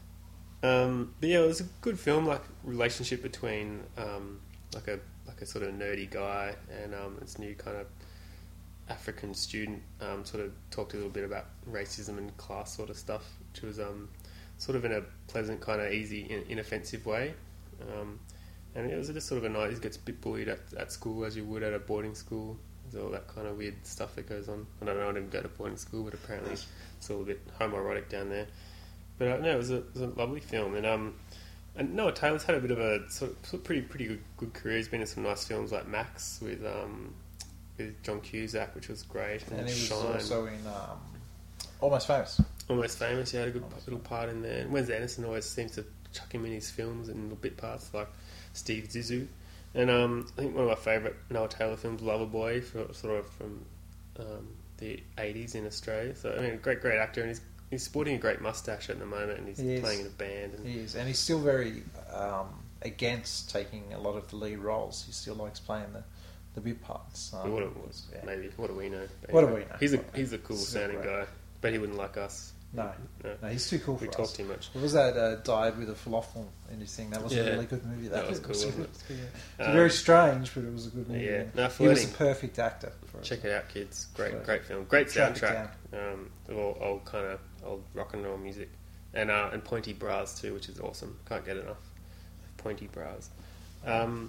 Um, but yeah, it was a good film, like relationship between um, like a like a sort of nerdy guy and um, this new kind of African student. Um, sort of talked a little bit about racism and class sort of stuff, which was um, sort of in a pleasant, kind of easy, in, inoffensive way. Um, and it was just sort of a nice. He gets a bit bullied at, at school as you would at a boarding school. There's all that kind of weird stuff that goes on. I don't know. I didn't go to boarding school, but apparently it's all a bit homoerotic down there. But uh, no, it was, a, it was a lovely film, and um, and Noah Taylor's had a bit of a sort of, sort of pretty pretty good, good career. He's been in some nice films like Max with um, with John Cusack, which was great, And he was Shine. also in um, Almost Famous. Almost Famous. He had a good little part in there. And Wes Anderson always seems to chuck him in his films and little bit parts like Steve Zissou. And um, I think one of my favourite Noah Taylor films, Loverboy, for, sort of from um, the eighties in Australia. So I mean, a great great actor, and he's he's sporting a great mustache at the moment, and he's He is. playing in a band. And He is, and he's still very um, against taking a lot of the lead roles. He still likes playing the, the bit parts. Um, what do, yeah. maybe what do we know? But What do anyway, we know? He's a What do we he's a know? cool Still sounding great. guy, but he wouldn't like us. No, No. no, he's too cool for We us. talk too much. What was that? Uh, Died with a falafel in his thing. That was Yeah. a really good movie. That, That was was, cool, It wasn't was, it? yeah. It's Um, very strange, but it was a good movie. yeah. and No, he was a flirting. perfect actor. For Check it. it out, kids. Great, Flirting. great film. Great Track it soundtrack. Um, old, old kind of old rock and roll music, and uh, and pointy bras too, which is awesome. Can't get enough pointy bras. Um,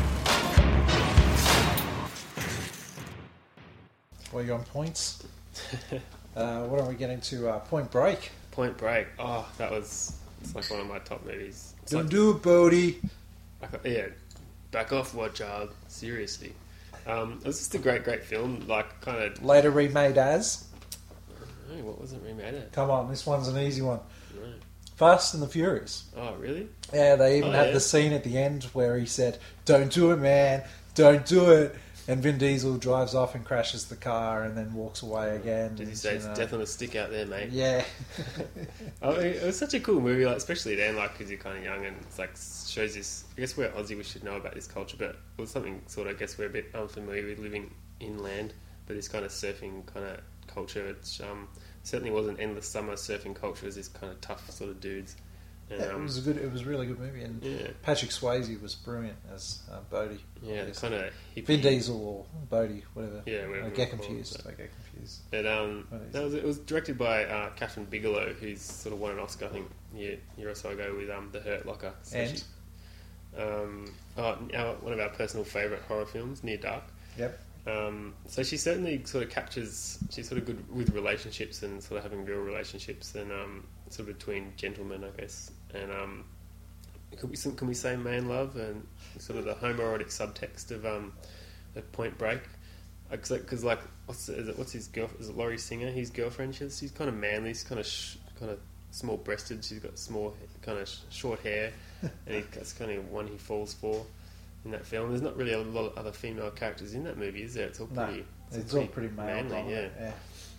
Well, you're on points. uh, what are we getting to? Uh, Point Break. Point Break. Oh, that was it's like one of my top movies. It's Don't like, do it, Bodie. like, yeah, back off, what child? Seriously. Um, it was just a great, great film. Like, kind of. Later remade as. Oh, what was it remade at? Come on, this one's an easy one. No. Fast and the Furious. Oh, really? Yeah, they even Oh, had yeah. the scene at the end where he said, "Don't do it, man. Don't do it." And Vin Diesel drives off and crashes the car and then walks away again. Did he and, say you it's know, death on a stick out there, mate? Yeah. I mean, it was such a cool movie, like especially then, like because you're kind of young and it's like shows this. I guess we're Aussie, we should know about this culture, but it was something sort of. I guess we're a bit unfamiliar with living inland, but this kind of surfing kind of culture. It's um, certainly wasn't endless summer surfing culture. It was this kind of tough sort of dudes. And, Yeah, it um, was a good. It was a really good movie, and yeah, Patrick Swayze was brilliant as uh, Bodhi. yeah, Yes. kind of Vin Diesel or Bodhi, whatever. Yeah, whatever I you get call it, confused. so. I get confused. But um, What is that was, it was directed by uh, Catherine Bigelow, who's sort of won an Oscar, I think, a year, year or so ago with um, The Hurt Locker. So And? she- um, oh, our, one of our personal favourite horror films, Near Dark. Yep. Um, so she certainly sort of captures. She's sort of good with relationships and sort of having real relationships and um, sort of between gentlemen, I guess. And um, could we can we say man love and sort of the homoerotic subtext of um, of Point Break? Because like what's is it, what's his girl? Is it Laurie Singer? His girlfriend. She's she's kind of manly. She's kind of sh- kind of small breasted. She's got small kind of sh- short hair, and he, that's kind of one he falls for. In that film, there's not really a lot of other female characters in that movie, is there? It's all No, pretty, it's all pretty male. manly, yeah. yeah.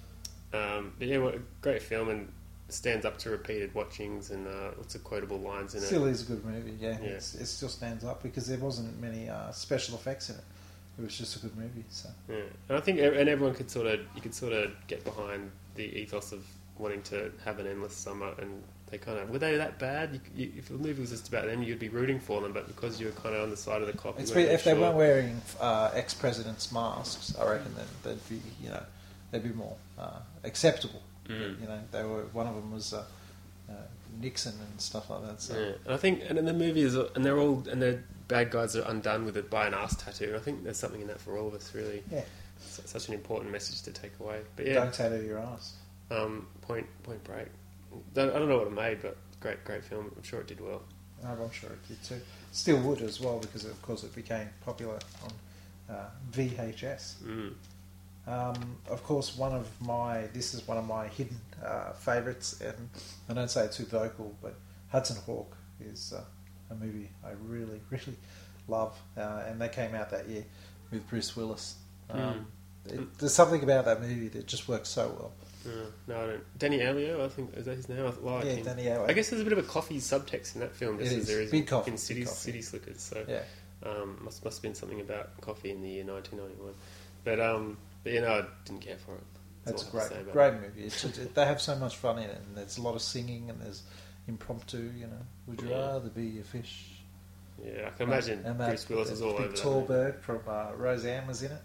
Um, but yeah, what a great film and stands up to repeated watchings and uh, lots of quotable lines in Still it. is a good movie. Yeah, Yeah. It's, it still stands up because there wasn't many uh, special effects in it. It was just a good movie. So Yeah. And I think ev- and everyone could sort of you could sort of get behind the ethos of wanting to have an endless summer, and they kind of were they that bad? You, you, if the movie was just about them, you'd be rooting for them, but because you were kind of on the side of the cop, you it's weren't be, if sure. they weren't wearing uh, ex-presidents' masks, I reckon that they'd be, you know, they'd be more uh, acceptable. Mm. You know, they were one of them was uh, uh, Nixon and stuff like that. So Yeah, and I think, and in the movie is, and they're all, and they're bad guys are undone with it by an ass tattoo. And I think there's something in that for all of us, really. Yeah. S- such an important message to take away. But yeah, Don't tattoo your ass. um, Point Point Break. Don't, I don't know what it made, but great great film. I'm sure it did well. No, I'm sure it did too. Still would as well because of course it became popular on uh, V H S. Mm. Um, of course, one of my this is one of my hidden uh, favourites, and I don't say it too vocal, but Hudson Hawk is uh, a movie I really really love, uh, and they came out that year with Bruce Willis. Um, Mm. it, there's something about that movie that just works so well. Yeah, no, I don't. Danny Elio, I think is that his name? I like Yeah, him. Danny Elio. I guess there's a bit of a coffee subtext in that film, just It as is. there is Big coffee, in big City coffee. City Slickers. So Yeah. um, must must have been something about coffee in the year nineteen ninety-one. But um, but you know, I didn't care for it. That's a all I have to say great, about great it. movie. It's, it, they have so much fun in it, and there's a lot of singing, and there's impromptu. You know, would you Yeah. rather be a fish? Yeah, I can imagine and that, Bruce Willis is all big over tall that. bird from uh, Roseanne was in it.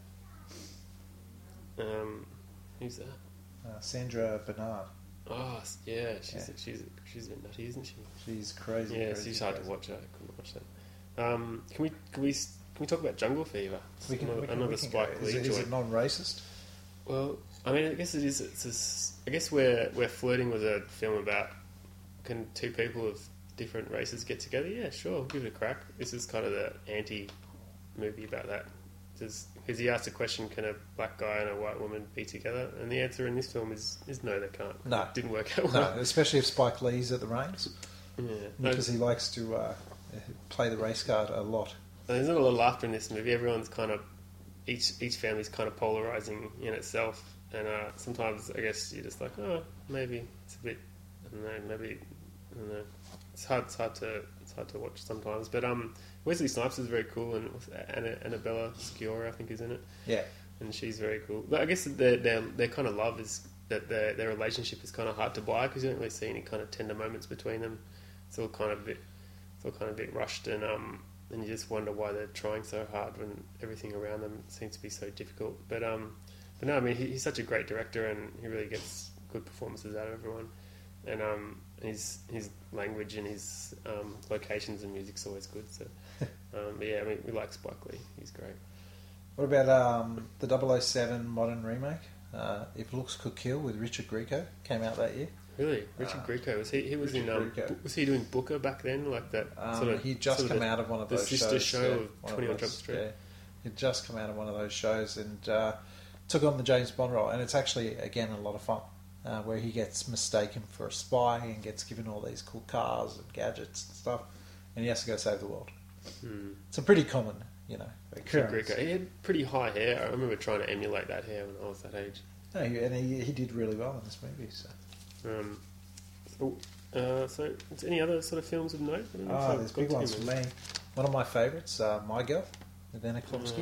movie. Um, who's that? Uh, Sandra Bernard. Oh, s- yeah, she's Yeah. she's she's a bit nutty, isn't she? She's crazy. Yeah, crazy, she's hard crazy. to watch. I couldn't watch that. Um, can we can we s- can we talk about Jungle Fever? We can, Another, we can, another we can Spike go. Lee Is it, is joint. it non-racist? Well, I mean, I guess it is. It's a s I guess we're we're flirting with a film about can two people of different races get together? Yeah, sure, give it a crack. This is kind of the anti movie about that. Because he asked the question, can a black guy and a white woman be together? And the answer in this film is, is no, they can't. No. It didn't work out No, well. especially if Spike Lee's at the reins, Yeah. No, because he likes to uh, play the race card a lot. there's not a lot of laughter in this movie. Everyone's kind of each each family's kind of polarizing in itself, and uh, sometimes I guess you're just like, oh, maybe it's a bit, I don't know, maybe I don't know. It's hard. It's hard to it's hard to watch sometimes. But um, Wesley Snipes is very cool, and with Anna, Annabella Sciorra, I think, is in it, Yeah, and she's very cool. But I guess their their, their kind of love is that their their relationship is kind of hard to buy because you don't really see any kind of tender moments between them. It's all kind of a bit, it's all kind of a bit rushed, and um, and you just wonder why they're trying so hard when everything around them seems to be so difficult. But um, but no, I mean he, he's such a great director, and he really gets good performances out of everyone, and um, his his language and his um, locations and music's always good. So um, but yeah, I mean we like Spike Lee. He's great. What about um, the double oh seven modern remake? Uh, If Looks Could Kill with Richard Grieco came out that year. Really, Richard Uh, Grieco was he? He was Richard in. Um, Grieco. Bu- was he doing Booker back then? Like that Um, sort of. he'd just sort come of out of one of the those sister shows. show yeah, of one twenty on those, Jump Street. Yeah. He'd just come out of one of those shows and uh, took on the James Bond role, and it's actually again a lot of fun. Uh, where he gets mistaken for a spy and gets given all these cool cars and gadgets and stuff, and he has to go save the world. Hmm. It's a pretty common, you know, Richard occurrence. Grieco. He had pretty high hair. I remember trying to emulate that hair when I was that age. No, he- and he, he did really well in this movie. So, Um, so, uh, so, is there any other sort of films of note? I don't know if oh, I've there's got big too ones for many. me. One of my favourites, uh, My Girl, with Anna Klumsky,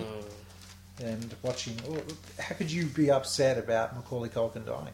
Oh, and watching. Oh, how could you be upset about Macaulay Culkin dying?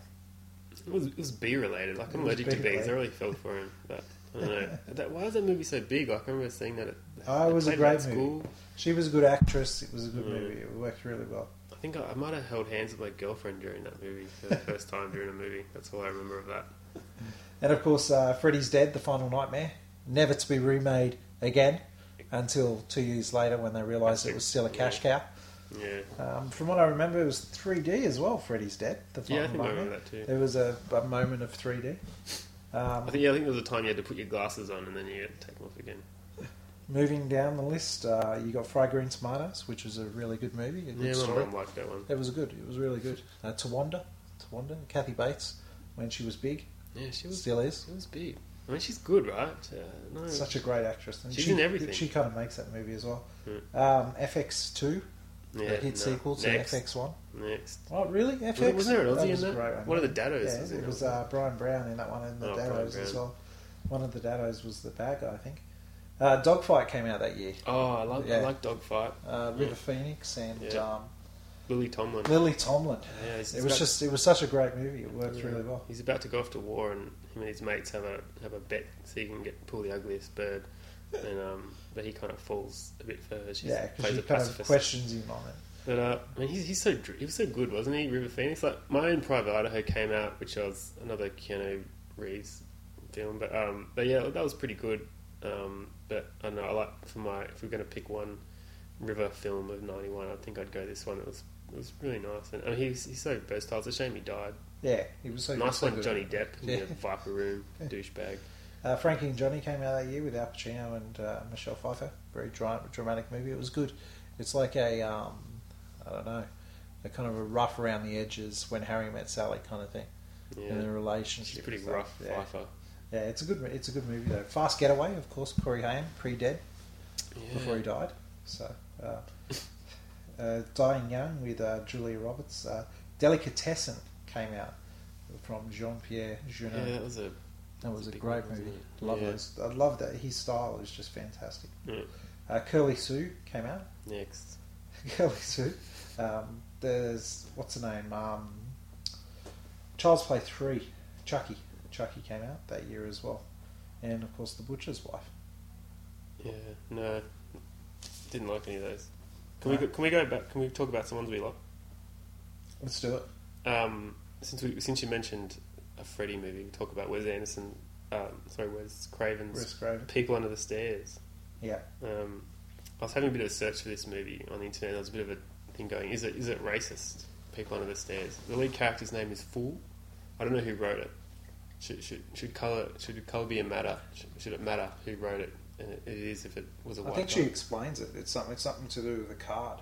it was, it was bee related. Like, It I'm was allergic to bee bees. I related. really felt for him. But I don't know. That, why is that movie so big? Like, I remember seeing that at, Oh, it was a played great at movie. school. She was a good actress. It was a good Mm. movie. It worked really well. I think I, I might have held hands with my girlfriend during that movie for the first time during a movie. That's all I remember of that. And of course, uh, Freddy's Dead, The Final Nightmare, never to be remade again until two years later when they realised it was still a cash cow. Yeah. Um, from what I remember, it was three D as well. Freddy's Dead, The Final Yeah, I think I Nightmare. remember that too. There was a, a moment of three D. Um, I think, yeah, I think there was a time you had to put your glasses on and then you had to take them off again. moving down the list, uh, you got Fried Green Tomatoes, which was a really good movie. A good Yeah, my story. mum liked that one. It was good. It was really good. Uh, Tawanda, Tawanda, Kathy Bates, when she was big, Yeah, she was still is. she was big. I mean, she's good, right? Uh, no, Such a great actress. And She's she, in everything. She kind of makes that movie as well. Hmm. Um, F X two, yeah, the hit no. sequel to Next. F X one. Next. Oh, really? F X? Was- wasn't there an That Aussie was in a that? great one. One of the Daddos Yeah, was in it that was one. uh, Brian Brown in that one, and the Oh, Brian Daddos as Brown. well. One of the Daddos was the bad guy, I think. Uh, Dogfight came out that year. Oh, I like Yeah. I like Dogfight. Uh, River Phoenix and Yeah. um, Lily Tomlin. Lily Tomlin. Yeah, he's It was about- just, it was such a great movie. It worked Yeah. really well. He's about to go off to war, and him and his mates have a have a bet so he can get pull the ugliest bird. And um, but he kind of falls a bit for her. She Yeah, because plays she a kind of pacifist. questions him on it. But uh, I mean, he's, he's so dr- he was so good, wasn't he? River Phoenix. Like My Own Private Idaho came out, which was another Keanu Reeves film. But um, but yeah, that was pretty good. Um, but I don't know. I like for my if we're going to pick one river film of ninety-one, I think I'd go this one. It was it was really nice, and, and he's he's so versatile. It's a shame he died. Yeah, he was so Nice so one, good. Johnny Depp in Yeah. the Viper Room, douchebag. Uh, Frankie and Johnny came out that year with Al Pacino and uh, Michelle Pfeiffer. Very dra- dramatic movie. It was good. It's like a, um, I don't know, a kind of a rough around the edges When Harry Met Sally kind of thing. Yeah, In a relationship. she's pretty and stuff. rough, Yeah. Pfeiffer. Yeah, it's a good. It's a good movie though. Fast Getaway, of course. Corey Haim, pre-dead, Yeah. before he died. So, uh, uh, Dying Young with uh, Julia Roberts. Uh, Delicatessen came out from Jean-Pierre Jeunet. Yeah, that was a That was a big great one, wasn't movie. it? Love Yeah. those. I love that. His style is just fantastic. yeah. Uh, Curly Sue came out. Next. Curly Sue. Um, there's what's her name? Um, Child's Play three. Chucky. Chucky came out that year as well, and of course The Butcher's Wife. Yeah, no, didn't like any of those. Can No. we go, can we go back? Can we talk about some ones we like? Let's do it. Um, since we since you mentioned a Freddy movie, we talk about Wes Anderson. Um, sorry, Wes Craven's Wes Craven. People Under the Stairs. Yeah. Um, I was having a bit of a search for this movie on the internet. There was a bit of a thing going. Is it is it racist? People Under the Stairs. The lead character's name is Fool. I don't know who wrote it. Should should should color should color be a matter? Should, should it matter who wrote it? And it, it is if it was a I white think guy. she explains it. It's something. It's something to do with the card.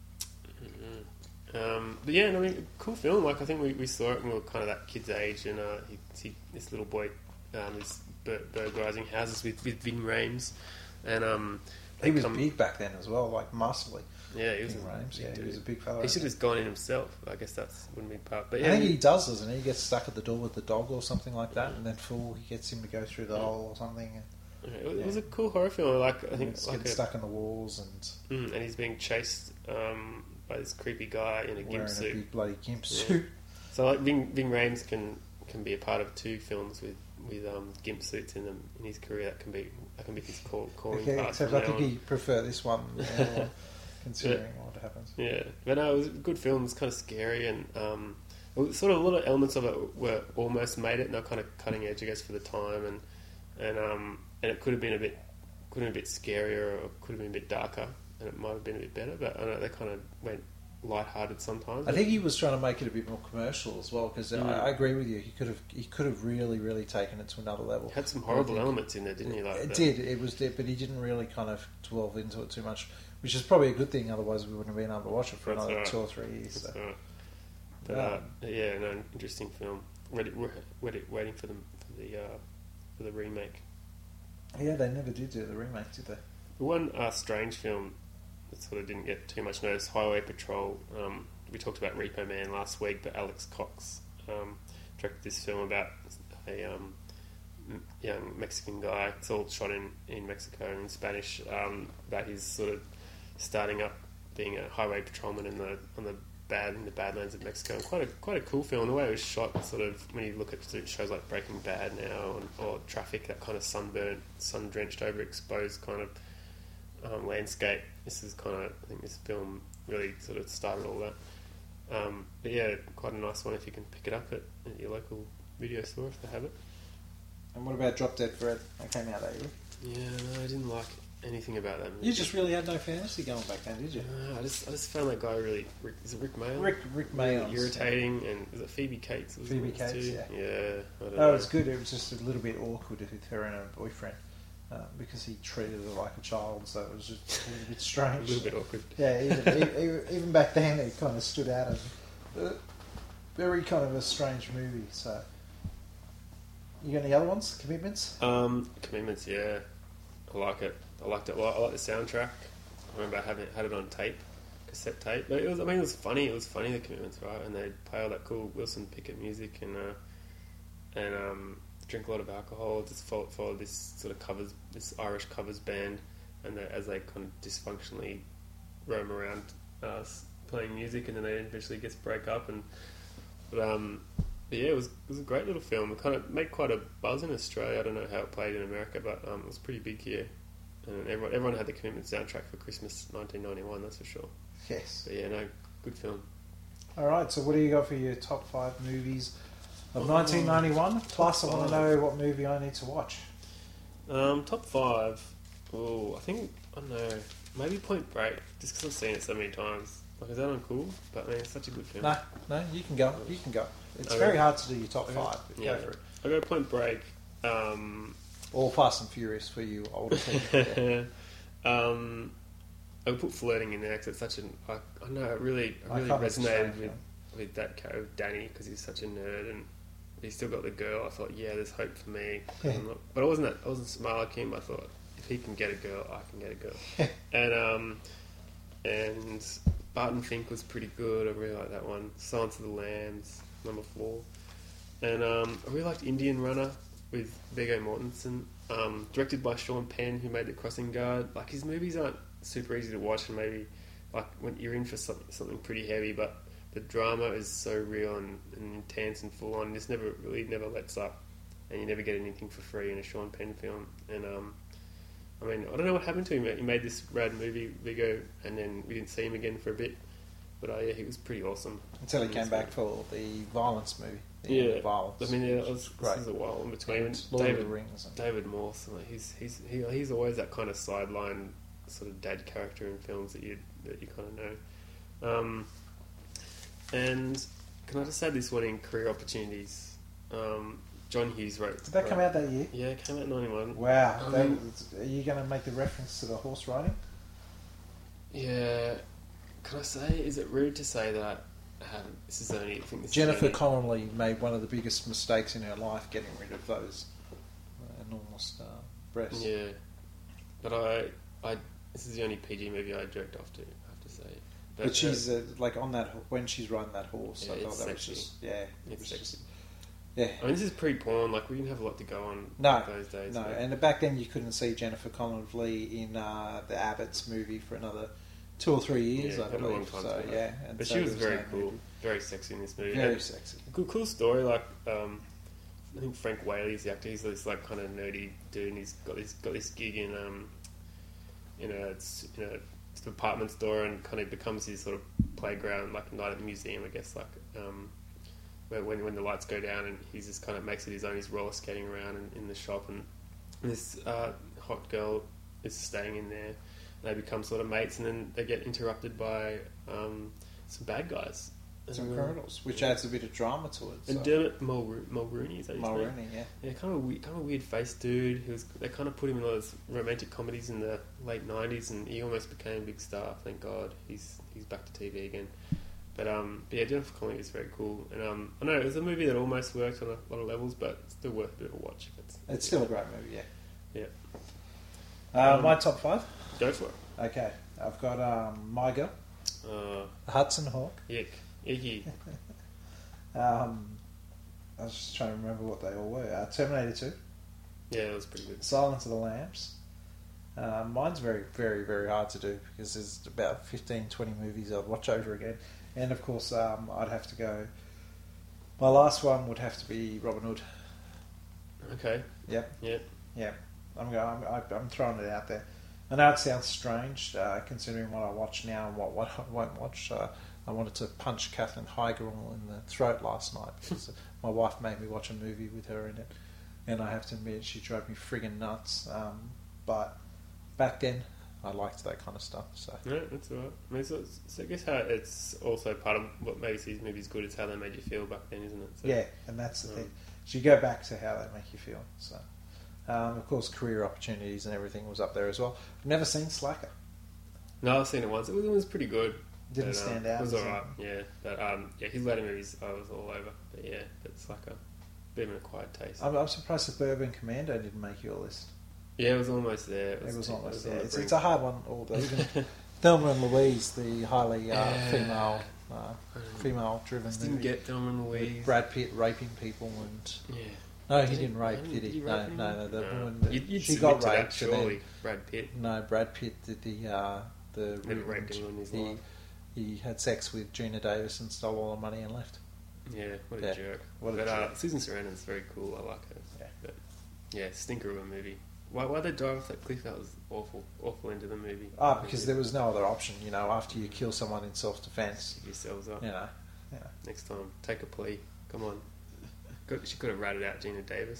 Mm-hmm. Um, but yeah, no, I mean, cool film. Like I think we, we saw it when we were kind of that kid's age, and uh, he, he, this little boy um, is bur- burglarizing houses with, with Ving Rhames, and um, He was come- big back then as well, like muscly. Yeah, he was. Ving a Rhames, big yeah, he dude. was a big fella. He should have gone in himself. I guess that's wouldn't be part. But I yeah, think he does, doesn't he? He gets stuck at the door with the dog or something like that, and then Fool, he gets him to go through the Yeah. hole or something, and it was, it was a cool horror film. Like I think, he's like getting a, stuck in the walls and mm, and he's being chased um, by this creepy guy in a gimp wearing a suit. big bloody gimp Yeah. suit. So like Ving, Ving Rhames can can be a part of two films with with um, gimp suits in them in his career. That can be that can be his call, calling Okay, card. except from I think now on. he prefer this one more, considering what happens. Yeah, but no, it was a good film. It was kind of scary, and um, it was sort of a lot of elements of it were almost made it, and they're kind of cutting edge, I guess, for the time, and and um, and it could have been a bit could have been a bit scarier, or could have been a bit darker, and it might have been a bit better. But I know they kind of went lighthearted sometimes. I think he was trying to make it a bit more commercial as well, because Mm. I, I agree with you. He could have he could have really really taken it to another level. It had some I horrible think- elements in there, didn't he? Like it the- did. It was there, but he didn't really kind of delve into it too much, which is probably a good thing. Otherwise, we wouldn't have been able to watch it for That's another right. two or three years. That's So. right. But uh, yeah, no, interesting film. Ready, we're ready, waiting for them for the uh, for the remake. Yeah, they never did do the remake, did they? The one uh, strange film that sort of didn't get too much notice, Highway Patrol. Um, we talked about Repo Man last week, but Alex Cox um, directed this film about a um, m- young Mexican guy. It's all shot in, in Mexico and in Spanish, um, about his sort of starting up being a highway patrolman in the on the bad in the Badlands of Mexico. And quite a quite a cool film. The way it was shot, sort of when you look at shows like Breaking Bad now, and, or Traffic, that kind of sunburnt, sun drenched, overexposed kind of um, landscape. This is kind of, I think this film really sort of started all that. Um, but yeah, quite a nice one if you can pick it up at, at your local video store if they have it. And what about Drop Dead Fred? That came out that year. Yeah, no, I didn't like anything about that movie. You just really had no fantasy going back then, did you? No, I just I just found that guy really. Rick, is it Rick Mayall? Rick Rick Really Mayall. irritating, and is it Phoebe Cates? Was Phoebe it Cates, too? yeah. Yeah, I don't No, know. it was good. It was just a little bit awkward with her and her boyfriend uh, because he treated her like a child, so it was just a little bit a strange. little bit awkward. Yeah, even, even, even back then it kind of stood out as uh, very kind of a strange movie. So, you got any other ones? Commitments? Um, Commitments, yeah, I like it. I liked it. a lot. I like the soundtrack. I remember having it, had it on tape, cassette tape. But it was, I mean, it was funny. It was funny, the Commitments, right? And they play all that cool Wilson Pickett music and uh, and um, drink a lot of alcohol. Just follow, follow this sort of covers, this Irish covers band, and they, as they kind of dysfunctionally roam around uh, playing music, and then they eventually gets break up. And but, um, but yeah, it was it was a great little film. It kind of made quite a buzz in Australia. I don't know how it played in America, but um, it was pretty big here. And everyone, everyone had the Commitment soundtrack for Christmas nineteen ninety-one, that's for sure. Yes. But yeah, no, good film. All right. So, what do you got for your top five movies of nineteen ninety-one? Plus, I want to know what movie I need to watch. Um, top five. Oh, I think I don't know. Maybe Point Break, just because I've seen it so many times. Like, is that uncool? But I mean, it's such a good film. No, no, you can go. You can go. It's Okay. very hard to do your top Okay. five. But Yeah. Go for it. I go Point Break. Um, All Fast and Furious for you older people. Yeah. um, I would put Flirting in there because it's such an. I, I know it really, I I really can't understand resonated with, film. with that character, with Danny, because he's such a nerd and he's still got the girl. I thought, yeah, there's hope for me. Yeah. I'm not- but I wasn't that. I wasn't smart like him. I thought, if he can get a girl, I can get a girl. and um, and Barton Fink was pretty good. I really like that one. Silence of the Lambs, number four. And um, I really liked Indian Runner with Viggo Mortensen, um, directed by Sean Penn, who made The Crossing Guard. Like, his movies aren't super easy to watch, and maybe like when you're in for some, something pretty heavy, but the drama is so real and, and intense and full on. This never really never lets up, and you never get anything for free in a Sean Penn film. And um, I mean, I don't know what happened to him. He made this rad movie, Viggo, and then we didn't see him again for a bit. But uh, yeah, he was pretty awesome. Until he in came this back movie. for the violence movie. The Yeah, End of Violence. I mean, yeah, it was, Great. this is a while in between. And Lord David, of the Rings. And David Morse, like, he's he's he, he's always that kind of sideline sort of dad character in films that you that you kind of know. Um, and can I just add this one in career opportunities? Um, John Hughes wrote. Did that come wrote- out that year? Yeah, it came out in ninety-one. Wow. I That- mean- are you going to make the reference to the horse riding? Yeah. Can I say? Is it rude to say that? I haven't. This is only. I think this Jennifer is only, Connelly made one of the biggest mistakes in her life getting rid of those uh, enormous uh, breasts. Yeah, but I, I. This is the only P G movie I jerked off to. I have to say. But, she's uh, like on that when she's riding that horse. Yeah, I thought it's that sexy. was just yeah, it It's was sexy. just yeah. I mean, this is pre-porn. Like, we didn't have a lot to go on No, those days. no, but- and back then you couldn't see Jennifer Connelly in uh, the Abbott's movie for another two or three years, Yeah, I had a long believe. time So to wait. yeah, and but so she was there very no cool, movie. very sexy in this movie. Very And sexy. Good, cool story. Like, um, I think Frank Whaley's the actor. He's this like kind of nerdy dude, and he's got this got this gig in um, in a it's in a department store, and kind of becomes his sort of playground, like a night at the museum, I guess. Like, um, where when when the lights go down, and he just kind of makes it his own. He's roller skating around in, in the shop, and this uh, hot girl is staying in there. They become sort of mates, and then they get interrupted by um, some bad guys. Some And, uh, criminals, which adds a bit of drama to it. And So. Dermot Mulrooney, Mulrooney is that his name? Mulroney, yeah. Yeah, kind of a weird, kind of weird faced dude. He was. They kind of put him in all those romantic comedies in the late nineties, and he almost became a big star. Thank God, he's he's back to T V again. But um, but yeah, Jennifer Connelly is very cool, and um, I know it was a movie that almost worked on a lot of levels, but it's still worth a bit of a watch. If it's It's still a great movie, yeah. Yeah. Uh, Um, my top five? Go for it. Okay. I've got um, My Girl, Uh, Hudson Hawk. Yick, Icky. Um, I was just trying to remember what they all were. Uh, Terminator two, Yeah, it was pretty good. Silence of the Lambs. Uh, mine's very, very, very hard to do because there's about fifteen, twenty movies I'd watch over again. And of course, um, I'd have to go. My last one would have to be Robin Hood. Okay. Yep, Yeah. yep. I'm going. I'm, I'm throwing it out there. I know it sounds strange, uh, considering what I watch now and what, what I won't watch. Uh, I wanted to punch Katherine Heigl in the throat last night because my wife made me watch a movie with her in it, and I have to admit she drove me friggin' nuts. Um, but back then, I liked that kind of stuff. So No, that's alright. I mean, so, so I guess how it's also part of what makes these movies good is how they made you feel back then, isn't it? So, yeah, and that's the um, thing. So you go back to how they make you feel. So um, of course, career opportunities and everything was up there as well. I've never seen Slacker. No, I've seen it once. It was, it was pretty good. Didn't But, um, stand out. It was as alright, a- yeah. But um, yeah, his later movies I was all over. But yeah, it's like a bit of an acquired taste. I'm, I'm surprised Suburban Commando didn't make your list. Yeah, it was almost there. It was almost it there. on the It's, brink. it's a hard one. All the, even Thelma and Louise, the highly uh, Yeah. female, uh, Um, female-driven Just didn't movie. get Thelma and with Louise. Brad Pitt raping people and Yeah. no, he Did he- didn't rape, did did he he? rape No, anyone? no, no. The No. woman, that- You'd, you'd she submit got to that, raped. and then- surely. Brad Pitt. no, Brad Pitt did the uh, the Never rape raped and anyone in his he, life. he had sex with Gina Davis and stole all the money and left. Yeah, what a Yeah, jerk. what a but uh, jerk. Susan Sarandon's very cool. I like her. Yeah. But yeah, stinker of a movie. Why why they drive off that cliff? That was awful. Awful into the movie. Ah, because there was no other option. You know, after you kill someone in self-defense, Give yourselves up. you know, you know. Next time, take a plea. Come on. Good- She could have ratted out Gina Davis.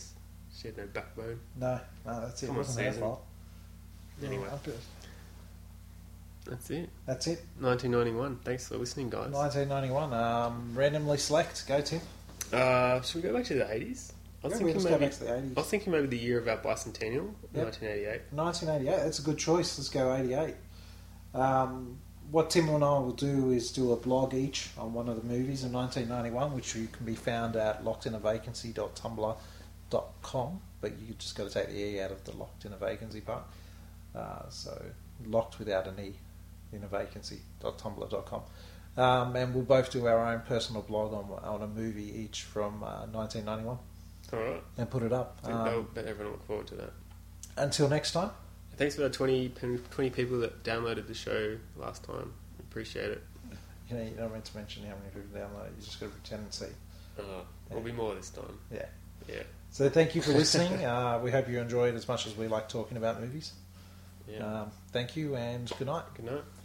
She had no backbone. No, no, that's it. It Come on, wasn't her Susan. fault. Anyway. No, but That's it. that's it. nineteen ninety-one. Thanks for listening, guys. nineteen ninety-one. Um, randomly select. Go, Tim. Uh, should we go back to the eighties? I was Yeah, we'll thinking just go maybe. back to the eighties. I was thinking maybe the year of our bicentennial, Yep. nineteen eighty-eight. nineteen eighty-eight. That's a good choice. Let's go eighty-eight. Um, what Tim and I will do is do a blog each on one of the movies in nineteen ninety-one, which you can be found at locked in a vacancy dot tumblr dot com. But you just got to take the E out of the locked in a vacancy part. Uh, so locked without an E in a vacancy dot tumblr dot com. Um, and we'll both do our own personal blog on on a movie each from uh, nineteen ninety-one Alright. and put it up. I think Um, they'll bet everyone will look forward to that. until next time. Thanks for the twenty, twenty people that downloaded the show last time. Appreciate it. You know, you don't meant to mention how many people download it. You just got to pretend and see. Uh, there'll be more this time. Yeah. Yeah. So thank you for listening. uh, we hope you enjoyed as much as we like talking about movies. Yeah. Um, thank you and good night. Good night.